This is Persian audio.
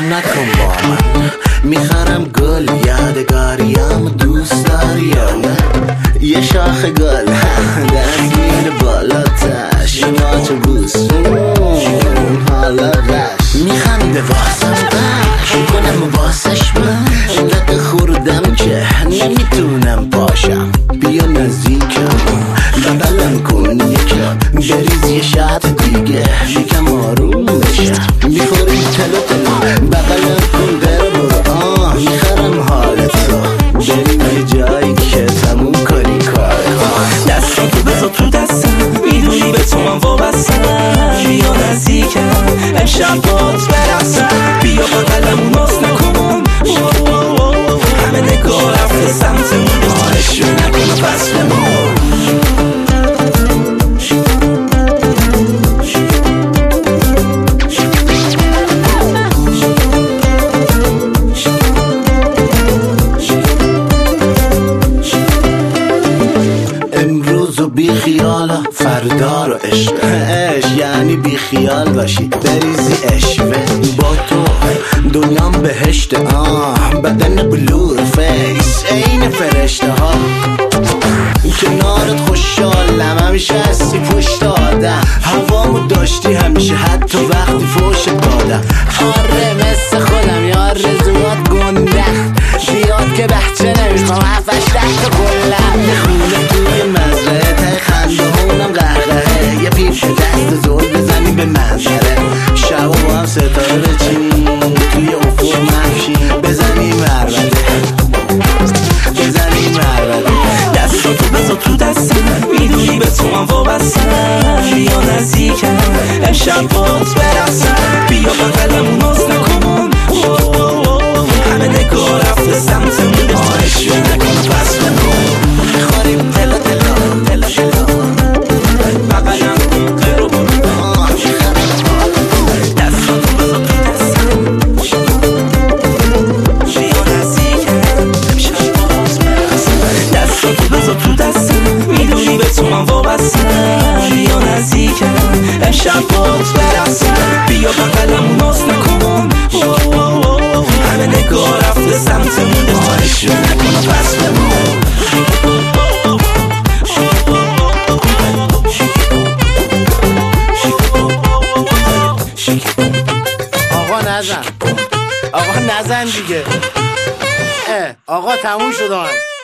نکن با من، میخرم گل یادگاریم، دوست داری یا نه؟ یه شاخ گل دست میره بالاتش، ناچه بوس حالا رش میخنده واسم قش کنم واسش من لق خوردم که نمیتونم پاشم، بیا نزدیکم بغلم کن یکم، بریز یه شب دیگه یکم آروم بشم، میخوری تلو تلو بغلم کن بره برو، میخرم حالت رو بریم یه جایی که تموم کنی کار، دستاتو بذار تو دستم، میدونی به تو من وابستم، بیا نزدیکم امشب بات برسم، بیا بغلمون ناز نکن، همه نگاه رفته سمتمون، خواهش نکن فصلمون. امروزو بی خیالا فردا رو عشق یعنی بی خیال باشی بریزی اشوه، با تو دنیام بهشت بدن بلور فیس عین فرشته ها، کنارت خوشحالم همیشه هستی پشت آدم، هوامو داشتی همیشه حتی وقتی فوشت دادم، آره مثل خودم یا رزوات گنده زیاد که بچه نمیخوام هفتش دست کلم، خونه توی مزرعه تای خنده هونم قهقهه، یه پیش دست زور بزنی به منظره، شبا با هم ستاره بچینیم توی افق محشیم، بزنی مربده بزنی مربده، دستاتو بذار تو دستم، میدونی به تو من وابستم، بیا نزدیکم امشب بات برسم، بیا بغلمون ناز نکن، همه نگاه رفته سمتمون، خواهش نکن فصلمون، میخوریم تلا تلا تلا تلا بغلم کن قرو برو، دستاتو بذار تو دستم، بیا نزدیکم امشب بات برسم، دستاتو بذار تو دستم، میدونی به تو من وابستم، بیا نزدیکم امشب بات برسم، بیا بغلمون ناز نکن، همه نگاه رفته سمتمون، خواهش نکن فصلمون. آقا نزن، آقا نزن دیگه، آقا تموم شد آهنگ.